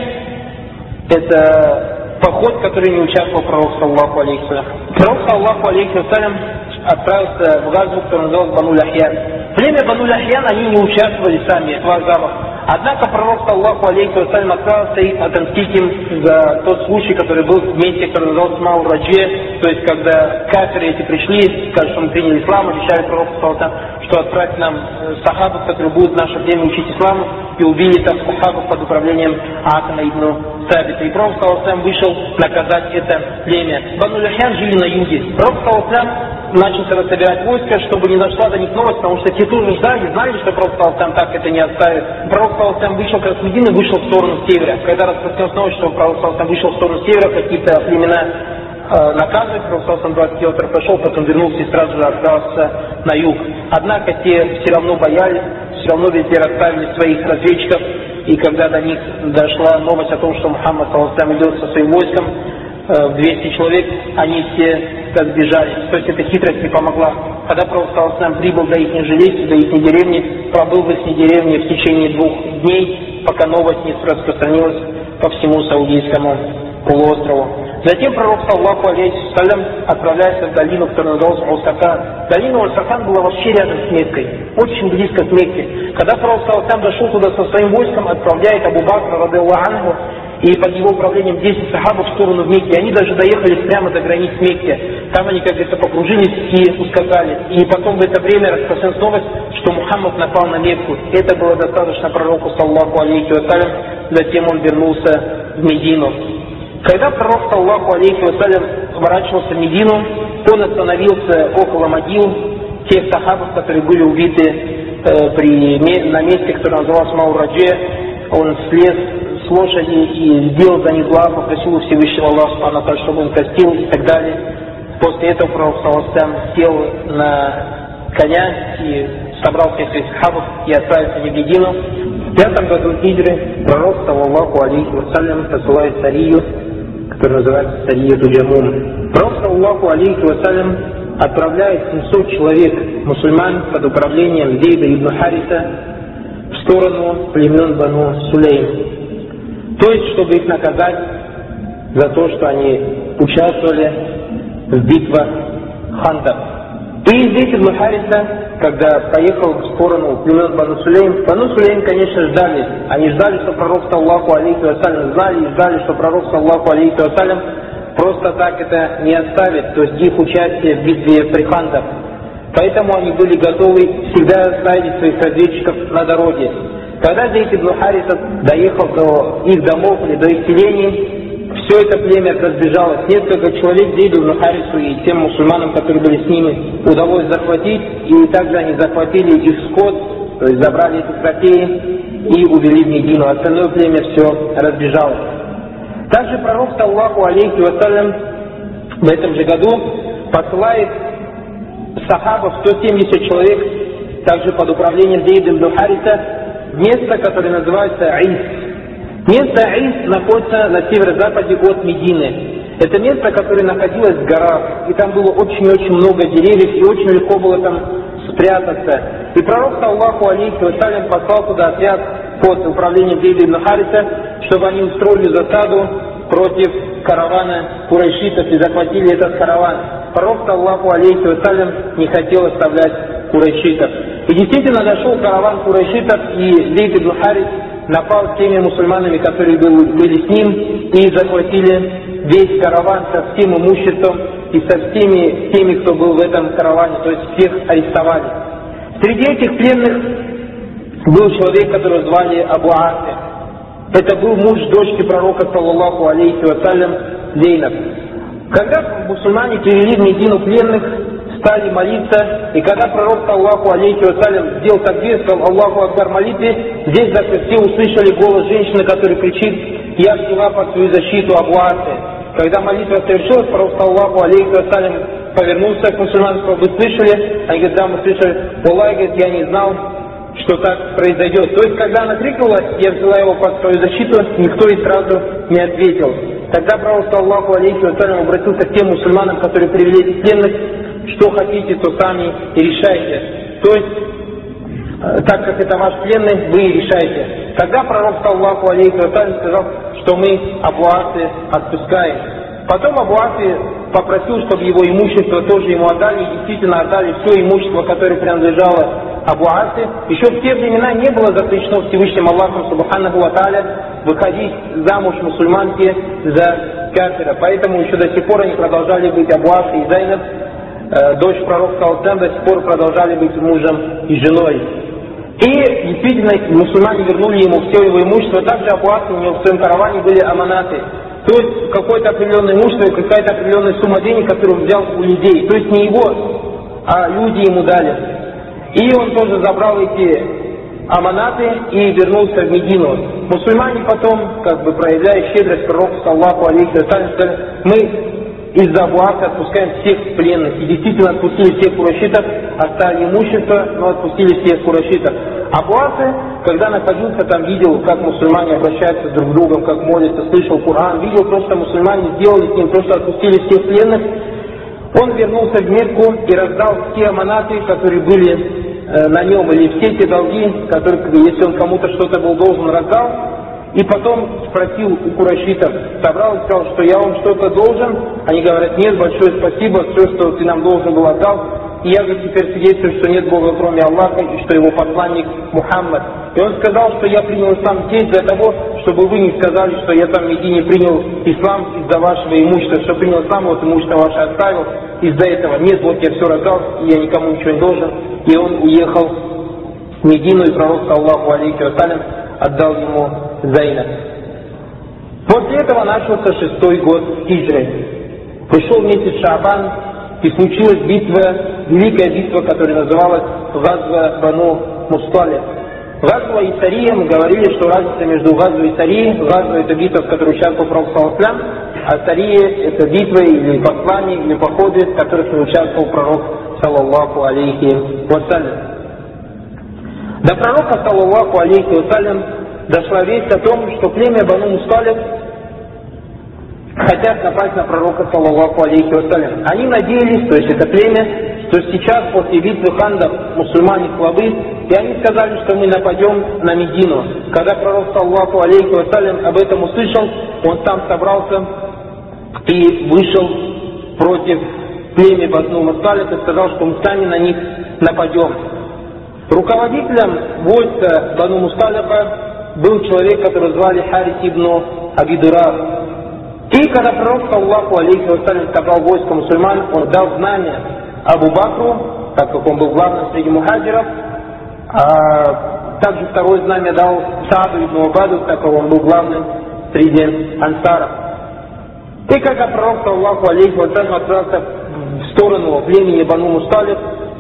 S1: это поход, в который не участвовал Пророк, саллаллаху алейхи вассалям. Пророк, саллаллаху алейхи вассалям, отправился в газву, которая называлась Бану Ляхьян. Племя Бану Ляхьян, они не участвовали сами в газвах. Однако Пророк, саллаллаху алейхи вассалям, отправился их отомстить им за тот случай, который был в месте, который назывался Маур-Раджи, то есть когда кафиры эти пришли, скажут, что мы приняли ислам, обещали Пророку, саллаллаху, что отправить нам сахабов, которые будут в наше время учить исламу, и убили там сахабов под управлением Атана ибн Сабита. И Пророк, саллаллаху, вышел наказать это племя. Бану Ляхьян жили на юге. Пророк, саллаллаху, начал собирать войска, чтобы не дошла до них новость, потому что те тоже ждали, знали, что Пророк, саллаллаху, так это не оставит. Пророк, саллаллаху, вышел как с Медины, вышел в сторону севера. Когда распространилась новость, что Пророк, саллаллаху, вышел в сторону севера, какие-то племена э, наказывать, Пророк, саллаллаху, двадцать километров прошел, потом вернулся и сразу же отправился на юг. Однако те все равно боялись, все равно везде расставили своих разведчиков, и когда до них дошла новость о том, что Мухаммад, саллаллаху, идет со своим войском, двести человек, они все разбежались. То есть эта хитрость не помогла. Когда Пророк, саллаллаху, прибыл до их жилища, до их деревни, пробыл в их деревне в течение двух дней, пока новость не распространилась по всему Саудийскому полуострову. Затем Пророк, саллаллаху алейхи вассалям, отправляется в долину, которая называлась Усакан. Долина Усакан была вообще рядом с Меккой, очень близко к Мекке. Когда Пророк, саллаллаху, дошел туда со своим войском, отправляет Абу Бакра, радиаллаху анху, и под его управлением десять сахабов в сторону в Мекки. Они даже доехали прямо до границ Мекки. Там они, как говорится, покружились и ускакали. И потом в это время распространилась новость, что Мухаммад напал на Мекку. Это было достаточно Пророку, саллаллаху алейхи вассалям. Затем он вернулся в Медину. Когда Пророк, саллаллаху алейхи вассалям, ворачивался в Медину, он остановился около могил тех сахабов, которые были убиты э, при, на месте, которое называлось Маур-Раджи. Он слез с лошади и сделал за них дуа, попросил у Всевышнего Аллаха, субхану ва тааля, чтобы он простил и так далее. После этого Пророк, саллаллаху алейхи, сел на коня и собрал всех своих сахабов и отправился в Медину. В пятом году хиджры Пророк, саллаллаху алейхи вассалям, посылает Сарию, которая называется Сария Туджамун. Пророк, саллаллаху алейхи вассалям, отправляет семьсот человек мусульман под управлением Зейда ибн Хариса в сторону племен Бану Сулейм. То есть, чтобы их наказать за то, что они участвовали в битвах Хандак. И Зейд ибн Хариса, когда поехал в сторону племен Бану Сулейм, Бану Сулейм, конечно, ждали. Они ждали, что Пророк, саллаллаху алейхи вассалям, знали и ждали, что Пророк, саллаллаху алейхи вассалям, просто так это не оставит, то есть их участие в битве при Хандак. Поэтому они были готовы всегда ставить своих разведчиков на дороге. Когда Зейд ибн Хариса доехал до их домов или до их селений, все это племя разбежалось. Несколько человек Зейду ибн Харису и тем мусульманам, которые были с ними, удалось захватить, и также они захватили их скот, то есть забрали эти трофеи и увели в Медину. Остальное племя все разбежалось. Также пророк, саллаллаху алейхи вассалям, в этом же году посылает сахабов сто семьдесят человек, также под управлением Зейда ибн Хариса, в место, которое называется Ис. Место Ис находится на северо-западе от Медины. Это место, которое находилось в горах, и там было очень-очень много деревьев, и очень легко было там спрятаться. И пророк, саллаллаху алейхи вассалям, послал туда отряд под управлением Зейда ибн Хариса, чтобы они устроили засаду против каравана курайшитов и захватили этот караван. Пророк, саллаллаху алейхи вассалям, не хотел оставлять курайшитов. И действительно дошел караван курайшитов, и Зейд ибн Харис напал с теми мусульманами, которые были с ним, и захватили весь караван со всем имуществом и со всеми теми, кто был в этом караване, то есть всех арестовали. Среди этих пленных был человек, которого звали Абу Асим. Это был муж дочки пророка, саллаллаху алейхи вассалям, Зейнаб. Когда мусульмане привели в Медину пленных, стали молиться, и когда пророк, саллаллаху алейхи вассалям, сделал такбир, сказал Аллаху Акбар молитве, здесь даже все услышали голос женщины, которая кричит: «Я взяла под свою защиту Абу Асим». Когда молитва совершилась, пророк, саллаллаху алейхи вассалям, повернулся к мусульманам, сказал: «Вы слышали?» Они говорят: «Да, мы слышали». «Аллах, говорит, я не знал, что так произойдет». То есть, когда она крикнула: «Я взяла его под свою защиту», никто и сразу не ответил. Тогда пророк, саллаллаху алейхи вассалям, обратился к тем мусульманам, которые привели этих пленных: что хотите, то сами и решайте. То есть, так как это ваш пленный, вы и решайте. Тогда пророк, саллаллаху алейхи вассалям, сказал, что мы Абу Аси отпускаем. Потом Абу Аси попросил, чтобы его имущество тоже ему отдали, и действительно отдали все имущество, которое принадлежало Абу Аси. Еще в те времена не было запрещено Всевышним Аллахом субханаху ва тааля выходить замуж мусульманки за кафира. Поэтому еще до сих пор они продолжали быть, Абу Аси и Зайнаб, дочь пророка Саллаллаху, до сих пор продолжали быть мужем и женой. И действительно мусульмане вернули ему все его имущество. Также Абу Аси, у него в своем караване были аманаты. То есть какое-то определенное имущество, какая-то определенная сумма денег, которую он взял у людей. То есть не его, а люди ему дали. И он тоже забрал эти аманаты и вернулся в Медину. Мусульмане потом, как бы проявляя щедрость пророку, саллаллаху алейхи вассалям, сказали: мы из-за Абу Аси отпускаем всех пленных. И действительно отпустили всех курайшитов, оставили имущество, но отпустили всех курайшитов. Абу Аси, когда находился там, видел, как мусульмане обращаются друг к другу, как молятся, слышал Коран, видел то, что мусульмане сделали с ним, то, что отпустили всех пленных. Он вернулся в Мекку и раздал все аманаты, которые были э, на нем, или все те долги, которые, если он кому-то что-то был должен, раздал. И потом спросил у курайшитов, собрал и сказал, что я вам что-то должен. Они говорят: нет, большое спасибо, все, что ты нам должен был, отдал. И я, говорит, теперь свидетельствую, что нет Бога кроме Аллаха, и что его посланник Мухаммад. И он сказал, что я принял ислам здесь для того, чтобы вы не сказали, что я там в Медине принял ислам из-за вашего имущества, что принял ислам, вот имущество ваше оставил из-за этого. Нет, вот я все раздал, и я никому ничего не должен. И он уехал в Медину, и пророк, саллаллаху алейхи вассалям, отдал ему Зайнаб. После этого начался шестой год хиджры. Пришел месяц Шаабан, и случилась битва, великая битва, которая называлась Газва Бану Мусталиб. Газва и Сария, мы говорили, что разница между Газвой и Сарией: Газва — это битва, в которой участвовал пророк саллаллаху алейхи вассалям, а Сария — это битва или послание, или походы, в которых не участвовал пророк саллаллаху алейхи вассалям. До пророка саллаллаху алейхи вассалям дошла весть о том, что племя Бану Мусталиб хотят напасть на пророка саллаллаху алейхи вассалям. Они надеялись, то есть это племя, что сейчас после битвы Хандак мусульмане слабы, и они сказали, что мы нападем на Медину. Когда пророк саллаллаху алейхи вассалям об этом услышал, он сам собрался и вышел против племя Бану Мусталиб и сказал, что мы сами на них нападем. Руководителем войска Бану Мусталиба был человек, которого звали Харис ибн Аби Дурар. И когда пророк саллаллаху алейхи вассалям собрал войско мусульман, он дал знамя Абу Бакру, так как он был главным среди мухаджиров, а также второе знамя дал Сааду ибн Убаду, так как он был главным среди ансаров. И когда пророк, саллаллаху алейхи ва саллям, отправился в сторону племени Бану Мусталиб,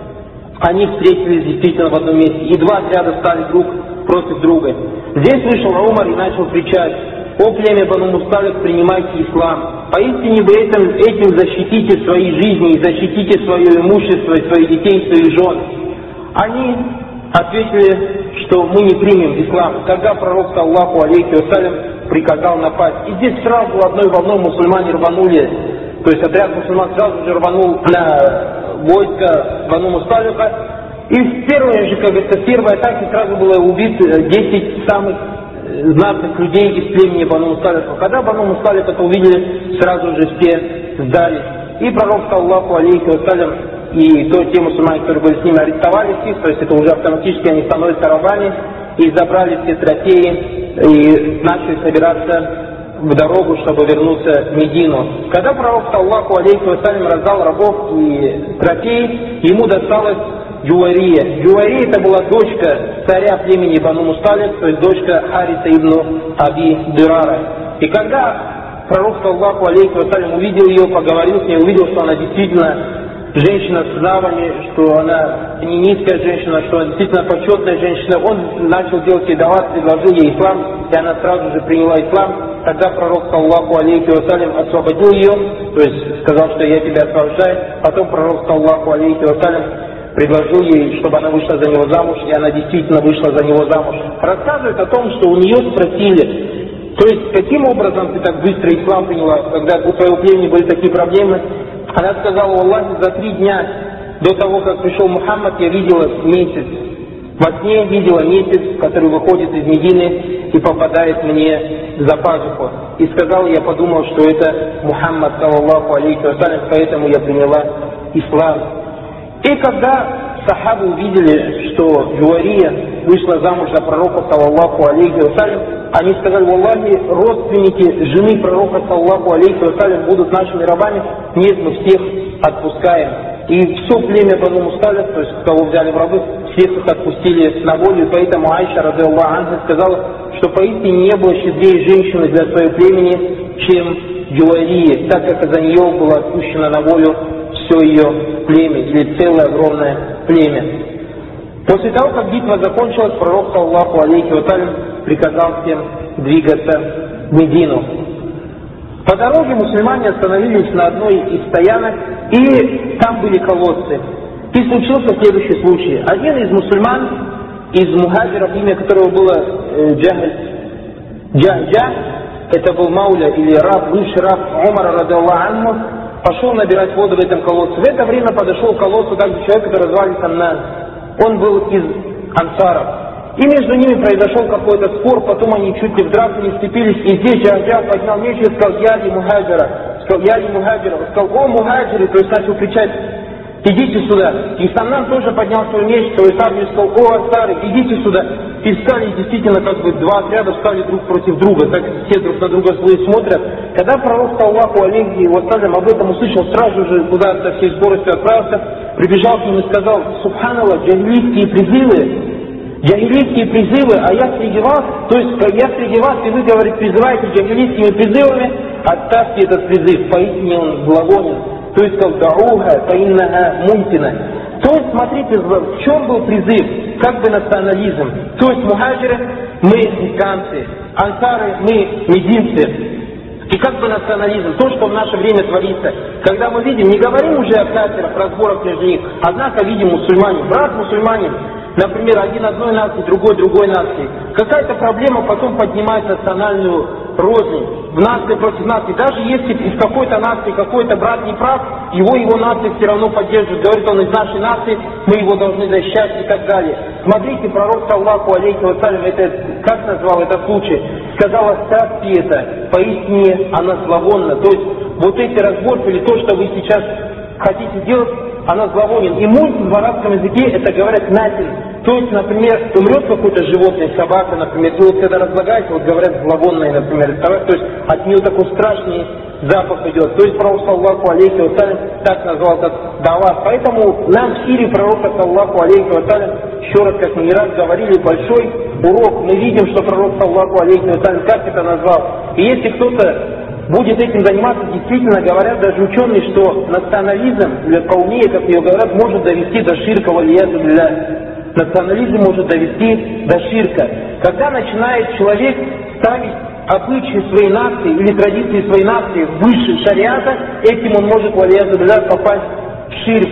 S1: они встретились действительно в одном месте, и два отряда стали друг против друга. Здесь вышел Умар и начал кричать: «О племя Бану Мусталиб, принимайте ислам! Поистине вы этим, этим защитите свои жизни и защитите свое имущество, и своих детей, и своих жен». Они ответили, что мы не примем ислам. Когда пророк, саллаллаху алейхи ва саллям, приказал напасть. И здесь сразу одной волной мусульмане рванули, то есть отряд мусульман сразу же рванул на войско Бану Мусталиба. И в первой же, как говорится, в первой атаке сразу было убито десять самых знатных людей из племени Бану Мусталиба. Когда Бану Мусталиб это увидели, сразу же все сдались. И пророк, саллаллаху алейхи ва саллям, и то, те мусульмане, которые были с ними, арестовали их, то есть это уже автоматически они становятся рабами, и забрали все трофеи, и начали собираться в дорогу, чтобы вернуться в Медину. Когда пророк, саллаллаху алейхи ва саллям, раздал рабов и трофеи, ему досталось Джуайрия. Джуайрия это была дочка царя племени Бану Мусталиб, то есть дочка Хариса ибн Аби Дурара. И когда пророк, саллаллаху алейхи ва саллям, увидел ее, поговорил с ней, увидел, что она действительно женщина с навами, что она не низкая женщина, что она действительно почетная женщина, он начал делать ей дават, предложил ей ислам, и она сразу же приняла ислам. Тогда пророк, саллаллаху алейхи ва саллям, освободил ее, то есть сказал, что я тебя освобождаю. Потом пророк, саллаллаху алейхи ва саллям, предложил ей, чтобы она вышла за него замуж, и она действительно вышла за него замуж. Рассказывает о том, что у нее спросили, то есть каким образом ты так быстро ислам приняла, когда у твоего племени были такие проблемы. Она сказала: Аллаху, за три дня до того, как пришел Мухаммад, я видела месяц. Во сне видела месяц, который выходит из Медины и попадает мне за пазуху. И сказала, я подумал, что это Мухаммад, саллаллаху алейхи ва саллям, поэтому я приняла ислам. И когда сахабы увидели, что Джуайрия вышла замуж за пророка, саллаллаху алейхи ва саллям, они сказали: Аллахи, родственники жены пророка, саллаллаху алейхи ва саллям, будут нашими рабами. Нет, мы всех отпускаем. И все племя Бану Мусталиб, то есть кого взяли в рабы, всех их отпустили на волю. И поэтому Айша, радиаллаху анха, сказала, что поистине не было щедрее женщины для своего племени, чем Джуайрия, так как за нее было отпущено на волю все ее племя, или целое огромное племя. После того, как битва закончилась, пророк, саллаллаху алейхи ва саллям, приказал всем двигаться в Медину. По дороге мусульмане остановились на одной из стоянок, и там были колодцы. И случился следующий случай. Один из мусульман, из мухаджиров, имя которого было э, Джахль, Джахджа, это был мауля или раб, бывший раб Умара, радиаллаху анху, пошел набирать воду в этом колодце. В это время подошел к колодцу также человек, который звали Саннан. Он был из ансаров. И между ними произошел какой-то спор, потом они чуть ли в драку не сцепились, и здесь Джахджа поднял меч и сказал: я ли мухаджира, сказал: я ли мухаджира, он сказал: о мухаджиры, то есть начал кричать: идите сюда. И Саннан тоже поднял свой меч, свой саблю, и сказал: о ансары, идите сюда. И встали, действительно, как бы два отряда встали друг против друга, так все друг на друга злые смотрят. Когда пророк, саллаллаху алейхи ва саллям, об этом услышал, сразу же куда-то всей скоростью отправился, прибежал к ним и сказал: субханаллах, джахилийские призывы, джахилийские призывы, а я среди вас, то есть я среди вас, и вы, говорит, призываете джахилийскими призывами, оставьте этот призыв, поистине он благоволен. То есть сказал: дауха фаиннаха мунтина. То есть, смотрите, в чем был призыв? Как бы национализм. То есть мухаджиры, мы мекканцы, ансары, мы мединцы. И как бы национализм, то, что в наше время творится. Когда мы видим, не говорим уже о кафирах, разборах между них, однако видим мусульмане, брат мусульманин, например, один одной нации, другой другой нации. Какая-то проблема потом поднимает национальную рознь, в нации против нации. Даже если из какой-то нации какой-то брат не прав, его его нация все равно поддерживает. Говорит, он из нашей нации, мы его должны защищать и так далее. Смотрите, пророк, саллаллаху алейхи ва саллям, это, как назвал этот случай? Сказал: оставьте это, поистине она зловонна. То есть вот эти разборки, или то, что вы сейчас хотите делать, она зловонен. И мунтин в арабском языке это говорят натин. То есть, например, умрет какое-то животное, собака, например, и вот когда разлагается, вот говорят зловонное, например, то есть от нее такой страшный запах идет. То есть пророк, саллаллаху алейхи ва саллям, так назвал этот дават. Поэтому нам в сире пророка, саллаллаху алейхи ва саллям, еще раз, как мы не раз говорили, большой урок. Мы видим, что пророк, саллаллаху алейхи ва саллям, как это назвал. И если кто-то будет этим заниматься, действительно говорят даже ученые, что национализм для Каумия, как ее говорят, может довести до ширка, валияду для национализм может довести до ширка. Когда начинает человек ставить обычаи своей нации или традиции своей нации выше шариата, этим он может, валияду для, попасть в ширк.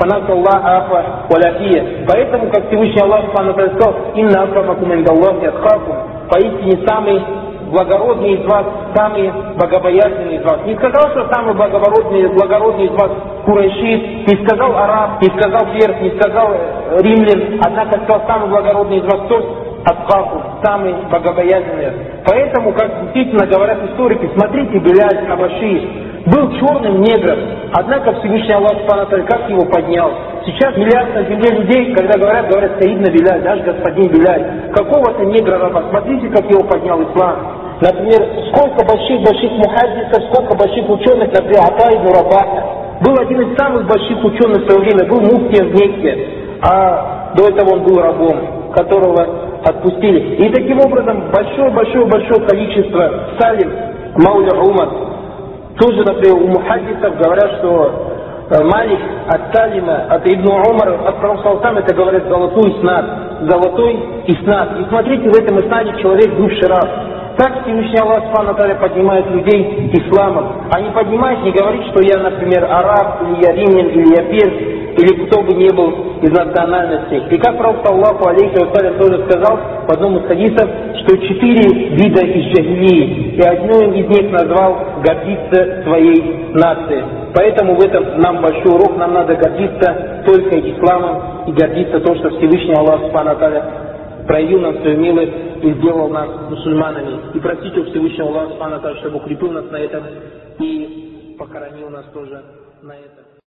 S1: Поэтому, как Всевышний Аллах сказал, «Инна акрамакум индаллахи атқакум», поистине самый благородный из вас, самый богобоязненный из вас. Не сказал, что самый благородный, благородный из вас курайшит, не сказал араб, не сказал перс, не сказал римлян, однако сказал самый благородный из вас кто? Атқакум, самый богобоязненный. Поэтому, как действительно говорят историки, смотрите, Биляль Хабаши был черным негром, однако Всевышний Аллах как его поднял. Сейчас миллиард на земле людей, когда говорят, говорят, Саидна Биляль, даже господин Биляль, какого-то негра раба, смотрите, как его поднял ислам. Например, сколько больших-больших мухаддисов, сколько больших ученых, например, Ата ибн Рабаха, был один из самых больших ученых в свое время, был муфтием в Мекке, а до этого он был рабом, которого отпустили. И таким образом большое-большое-большое количество Салим, Мауля Умар, тоже, например, у мухаддисов говорят, что Малик от Салима, от Ибн Умара, от Пророка, это говорят золотой иснад, золотой иснад. И смотрите, в этом иснаде человек бывший раб. Так Всевышний Аллах Субхану ва Тааля поднимает людей исламом. А не поднимает, не говорит, что я, например, араб, или я римлян, или я перс, или кто бы ни был из национальностей. И как Пророк саллаллаху алейхи ва саллям тоже сказал в одном из хадисов, что четыре вида из джахилии, и одним из них назвал гордиться своей нацией. Поэтому в этом нам большой урок, нам надо гордиться только исламом и гордиться то, что Всевышний Аллах Субхану ва Тааля проявил нам свою милость и сделал нас мусульманами. И просить у Всевышнего Аллаха Субхану ва Тааля, чтобы укрепил нас на этом и похоронил нас тоже на этом.